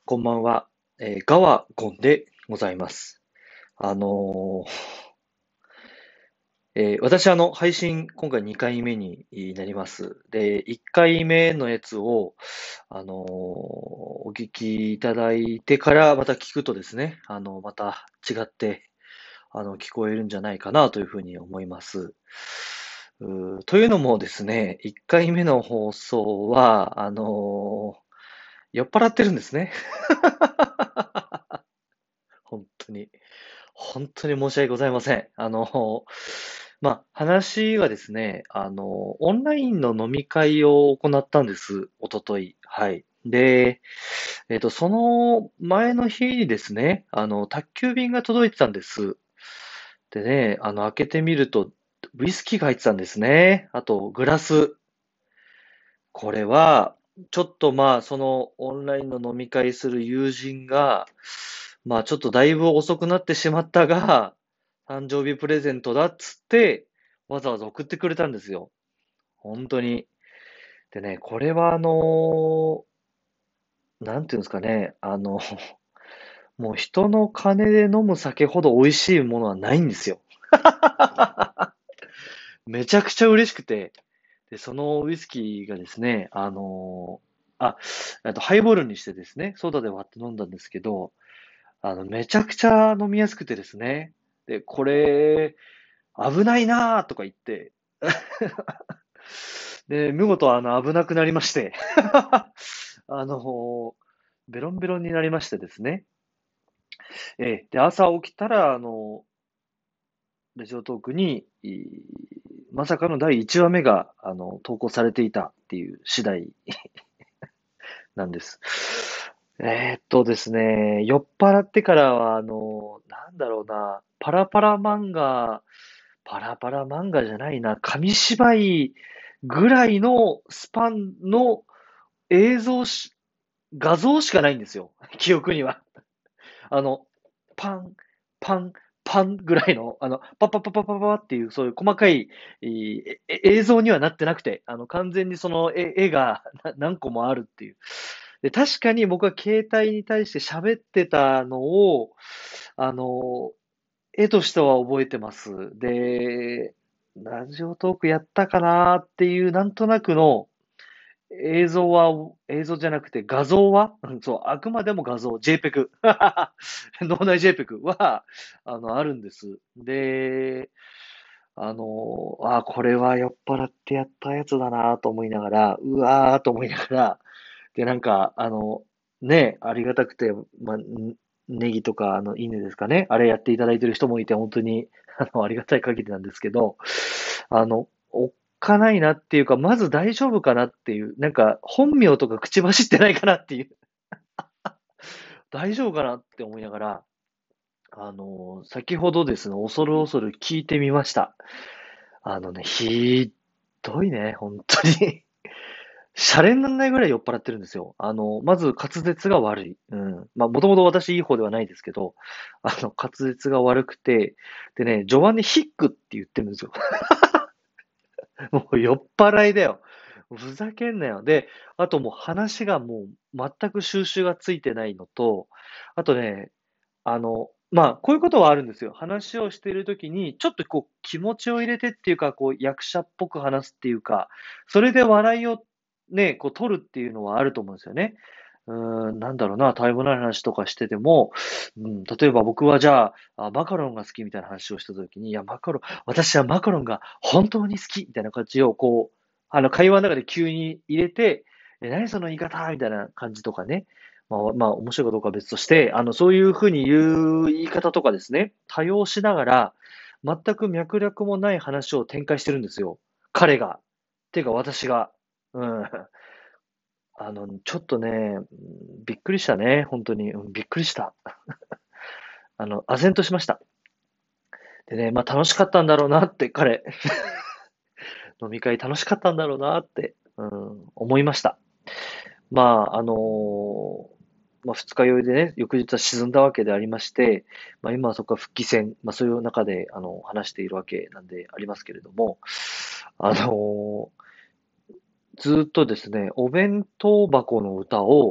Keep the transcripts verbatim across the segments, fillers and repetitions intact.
こんばんは。えー、ガワゴンでございます。あのーえー私あの、配信、今回にかいめになります。で、いっかいめのやつを、あのーお聞きいただいてからまた聞くとですね、あの、また違って、あの、聞こえるんじゃないかなというふうに思います。うーというのもですね、いっかいめの放送は、あのー酔っ払ってるんですね。本当に。本当に申し訳ございません。あの、まあ、話はですね、あの、オンラインの飲み会を行ったんです。おととい。はい。で、えっと、その前の日にですね、あの、宅急便が届いてたんです。でね、あの、開けてみると、ウイスキーが入ってたんですね。あと、グラス。これは、ちょっとまあ、そのオンラインの飲み会する友人が、まあちょっとだいぶ遅くなってしまったが、誕生日プレゼントだっつって、わざわざ送ってくれたんですよ。本当に。でね、これはあのなんていうんですかね、あの、もう人の金で飲む酒ほど美味しいものはないんですよ。めちゃくちゃ嬉しくて、で、そのウイスキーがですね、あのあ、あとハイボールにしてですね、ソーダで割って飲んだんですけど、あの、めちゃくちゃ飲みやすくてですね。で、これ、危ないなーとか言って、で、見事、あの、危なくなりましてあの、ベロンベロンになりましてですね。えーで、朝起きたら、あの、ラジオトークに、いまさかのだいいちわめが、あの、投稿されていたっていう次第なんです。えーっとですね、酔っ払ってからは、あの、なんだろうな、パラパラ漫画、パラパラ漫画じゃないな、紙芝居ぐらいのスパンの映像し、画像しかないんですよ。記憶には。あの、パン、パン、パンぐらいの、あの、パッパッパッパッパッパっていう、そういう細かい、えーえ映像にはなってなくて、あの、完全にその絵絵がな何個もあるっていう。で、確かに僕は携帯に対して喋ってたのを、あの、絵としては覚えてます。で、ラジオトークやったかなっていう、なんとなくの映像は、映像じゃなくて画像は、うんそう、あくまでも画像、JPEG。脳内 JPEG は、あの、あるんです。で、あの、あ、これは酔っ払ってやったやつだなと思いながら、うわーと思いながら、で、なんか、あの、ね、ありがたくて、まあ、んネギとか、あの、稲ですかね。あれやっていただいてる人もいて、本当に、あの、ありがたい限りなんですけど、あの、おっかないなっていうか、まず大丈夫かなっていう、なんか、本名とか口走ってないかなっていう、大丈夫かなって思いながら、あの、先ほどですね、恐る恐る聞いてみました。あのね、ひどいね、本当に。シャレにならないぐらい酔っ払ってるんですよ。あの、まず滑舌が悪い。うん。まあ、もともと私いい方ではないですけど、あの、滑舌が悪くて、でね、序盤にヒックって言ってるんですよ。もう酔っ払いだよ。ふざけんなよ。で、あともう話がもう全く収集がついてないのと、あとね、あの、まあ、こういうことはあるんですよ。話をしているときに、ちょっとこう気持ちを入れてっていうか、こう役者っぽく話すっていうか、それで笑いをね、こう取るっていうのはあると思うんですよね。うーん、なんだろうな、タイムない話とかしてても、うん、例えば僕はじゃあ、あマカロンが好きみたいな話をしたときに、いや、マカロン、私はマカロンが本当に好きみたいな感じを、こう、あの、会話の中で急に入れて、え、何その言い方みたいな感じとかね。まあ、まあ、面白いかどうかは別として、あの、そういうふうに言う言い方とかですね、多用しながら、全く脈絡もない話を展開してるんですよ。彼が。ていうか、私が。うん。あの、ちょっとね、うんびっくりしたね。本当に。うんびっくりした。あの、唖然としました。でね、まあ楽しかったんだろうなって、彼。飲み会楽しかったんだろうなって、うん、思いました。まあ、あのーまあ、二日酔いでね、翌日は沈んだわけでありまして、まあ、今はそこは復帰戦、まあ、そういう中で、あの、話しているわけなんでありますけれども、あのーずーっとですね、お弁当箱の歌を、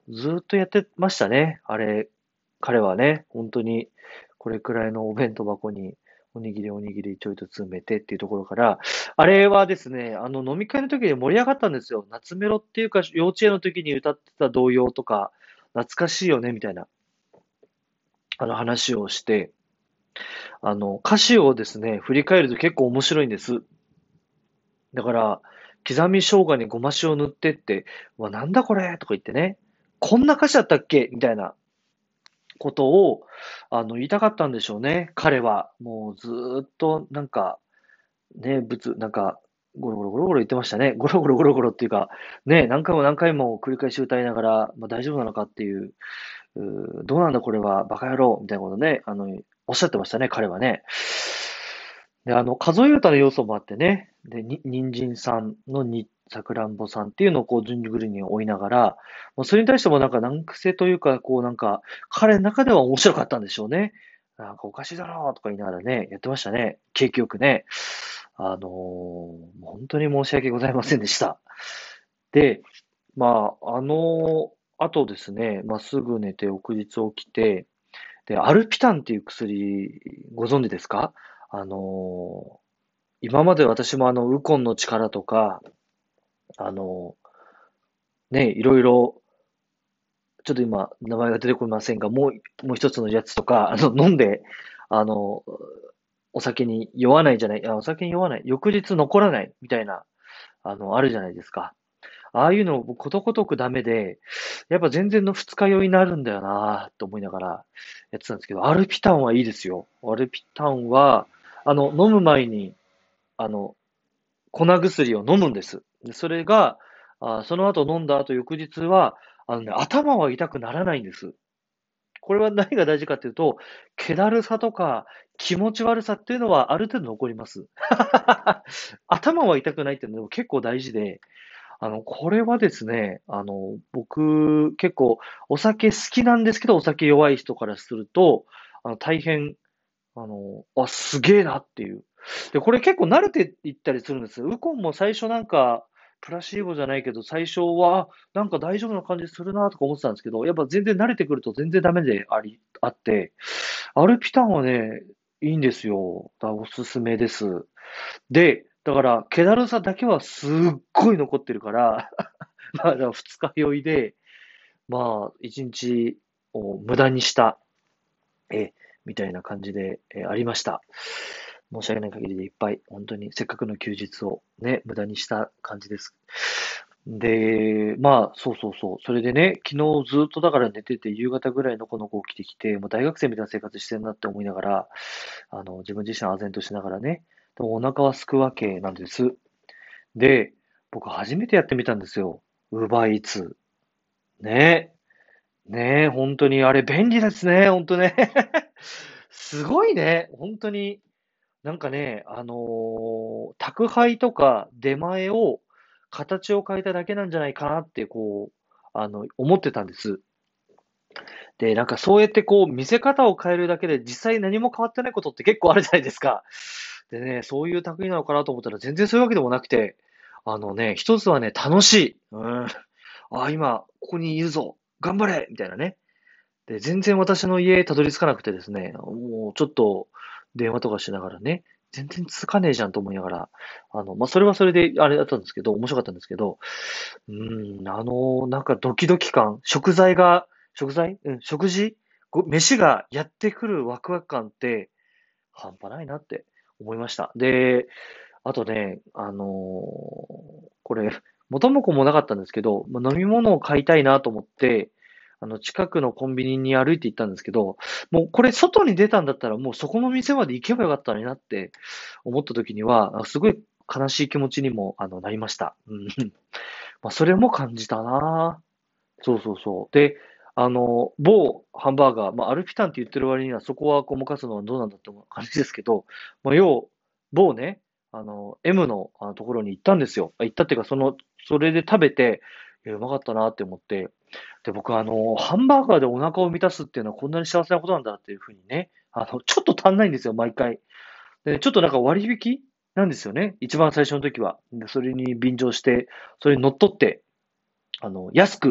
ずーっとやってましたね。あれ、彼はね、本当に、これくらいのお弁当箱に、おにぎりおにぎりちょいと詰めてっていうところから、あれはですね、あの飲み会の時に盛り上がったんですよ。夏メロっていうか、幼稚園の時に歌ってた童謡とか、懐かしいよね、みたいな、あの話をして、あの、歌詞をですね、振り返ると結構面白いんです。だから、刻み生姜にごま塩塗ってって、うわ、なんだこれとか言ってね、こんな歌詞だったっけみたいなことを、あの、言いたかったんでしょうね、彼は。もうずーっと、なんか、ね、ぶつ、なんか、ゴロゴロゴロゴロ言ってましたね。ゴロゴロゴロゴロっていうか、ね、何回も何回も繰り返し歌いながら、まあ、大丈夫なのかっていう、うーどうなんだこれは、バカ野郎みたいなことね、あの、おっしゃってましたね、彼はね。で、あの、数え歌の要素もあってね、で、に、人参さんのに、さくらんぼさんっていうのをこう、順繰りに追いながら、まあ、それに対してもなんか難癖というか、こうなんか、彼の中では面白かったんでしょうね。なんかおかしいだろうとか言いながらね、やってましたね。景気よくね。あのー本当に申し訳ございませんでした。で、まあ、あのあとですね、まあ、すぐ寝て翌日起きて、で、アルピタンっていう薬、ご存知ですか？あの今まで私もあの、ウコンの力とか、あの、ね、いろいろ、ちょっと今、名前が出てこりませんが、もう、もう一つのやつとか、あの、飲んで、あの、お酒に酔わないじゃない、あ、お酒に酔わない、翌日残らないみたいな、あの、あるじゃないですか。ああいうのことごとくダメで、やっぱ全然の二日酔いになるんだよなと思いながらやってたんですけど、アルピタンはいいですよ。アルピタンは、あの、飲む前に、あの、粉薬を飲むんです。でそれが、あその後飲んだ後、翌日は、あのね、頭は痛くならないんです。これは何が大事かっていうと、気だるさとか気持ち悪さっていうのはある程度残ります。頭は痛くないっていうのも結構大事で、あの、これはですね、あの、僕、結構お酒好きなんですけど、お酒弱い人からすると、あの、大変、あの、あ、すげえなっていう。で、これ結構慣れていったりするんですよ。ウコンも最初なんか、プラシーボじゃないけど、最初は、なんか大丈夫な感じするなとか思ってたんですけど、やっぱ全然慣れてくると全然ダメであり、あって、アルピタンはね、いいんですよ。だからおすすめです。で、だから、気だるさだけはすっごい残ってるから、まあ、だから二日酔いで、まあ、一日を無駄にした、え、みたいな感じで、え、ありました。申し訳ない限りでいっぱい、本当にせっかくの休日をね、無駄にした感じです。で、まあ、そうそうそう。それでね、昨日ずっとだから寝てて、夕方ぐらいのこの子起きてきて、もう大学生みたいな生活してるなって思いながら、あの、自分自身唖然としながらね、でもお腹は空くわけなんです。で、僕初めてやってみたんですよ。ウーバーイーツ。ねえ。ねえ、本当に、あれ便利ですね、本当ね。すごいね、本当に。なんかね、あのー宅配とか出前を形を変えただけなんじゃないかなって、こう、あの、思ってたんです。で、なんかそうやってこう、見せ方を変えるだけで実際何も変わってないことって結構あるじゃないですか。でね、そういう類なのかなと思ったら全然そういうわけでもなくて、あのね、一つはね、楽しい。うん。あ、今、ここにいるぞ。頑張れみたいなね。で、全然私の家たどり着かなくてですね、もうちょっと電話とかしながらね、全然つかねえじゃんと思いながら、あの、まあ、それはそれであれだったんですけど、面白かったんですけど、うーん、あの、なんかドキドキ感、食材が、食材うん、食事ご飯がやってくるワクワク感って半端ないなって思いました。で、あとね、あのこれ、元も子もなかったんですけど、まあ、飲み物を買いたいなと思って、あの、近くのコンビニに歩いて行ったんですけど、もうこれ外に出たんだったらもうそこの店まで行けばよかったのになって思った時には、あすごい悲しい気持ちにも、あの、なりました。うん。まあ、それも感じたな。そうそうそう。で、あの、某ハンバーガー、まあ、アルピタンって言ってる割には、そこはごまかすのはどうなんだって思う感じですけど、まあ、要、某ね、あの、M のあのところに行ったんですよ。あ行ったっていうか、その、それで食べて、いやうまかったなって思って。で、僕、あの、ハンバーガーでお腹を満たすっていうのはこんなに幸せなことなんだっていうふうにね、あの、ちょっと足んないんですよ、毎回。で、ちょっとなんか割引なんですよね。一番最初の時は。で、それに便乗して、それに乗っ取って、あの、安く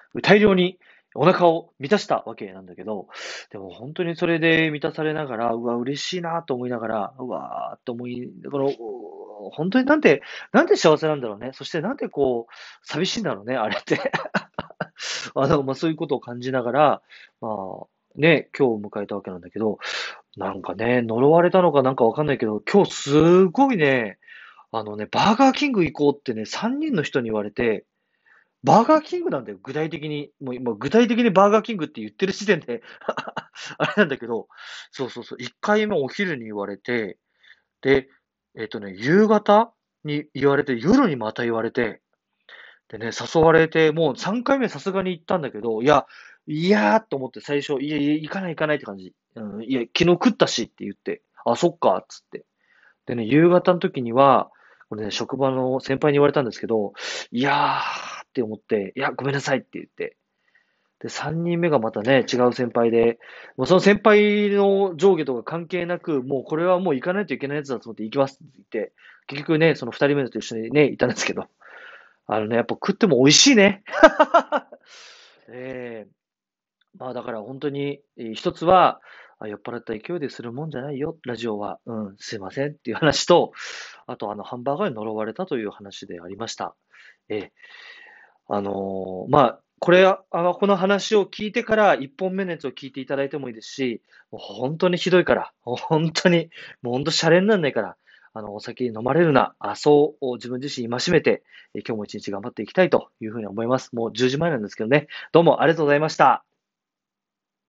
大量にお腹を満たしたわけなんだけど、でも本当にそれで満たされながら、うわ、嬉しいなと思いながら、うわーと思い、この、本当になんて、なんて幸せなんだろうね。そしてなんてこう、寂しいんだろうね、あれって。あの、まあ、そういうことを感じながら、まあ、ね、今日を迎えたわけなんだけど、なんかね、呪われたのかなんかわかんないけど、今日すごいね、あのね、バーガーキング行こうってね、さんにんの人に言われて、バーガーキングなんだよ、具体的に。もう今、具体的にバーガーキングって言ってる時点であれなんだけど、そうそうそう、いっかいめお昼に言われて、で、えっとね、夕方に言われて、夜にまた言われて、でね、誘われて、もうさんかいめさすがに行ったんだけど、いや、いやーと思って最初、いやいや、行かない行かないって感じ。うん、いや、昨日食ったしって言って、あ、そっか、つって。でね、夕方の時には、これね、職場の先輩に言われたんですけど、いやーって思って、いや、ごめんなさいって言って。で、さんにんめがまたね、違う先輩で、もうその先輩の上下とか関係なく、もうこれはもう行かないといけないやつだと思って行きますって言って、結局ね、そのふたりめのと一緒にね、行ったんですけど、あのね、やっぱ食っても美味しいね。ええ、まあだから本当に、えー一つは、あ酔っ払った勢いでするもんじゃないよ、ラジオは。うん、すいませんっていう話と、あとあの、ハンバーガーに呪われたという話でありました。ええ、あのーまあ、これ、ああこの話を聞いてからいっぽんめのやつを聞いていただいてもいいですし、もう本当にひどいから、本当に、もう本当シャレになんないから、あの、お酒飲まれるな、あ、そう自分自身戒めて、え今日も一日頑張っていきたいというふうに思います。もうじゅうじまえなんですけどね。どうもありがとうございました。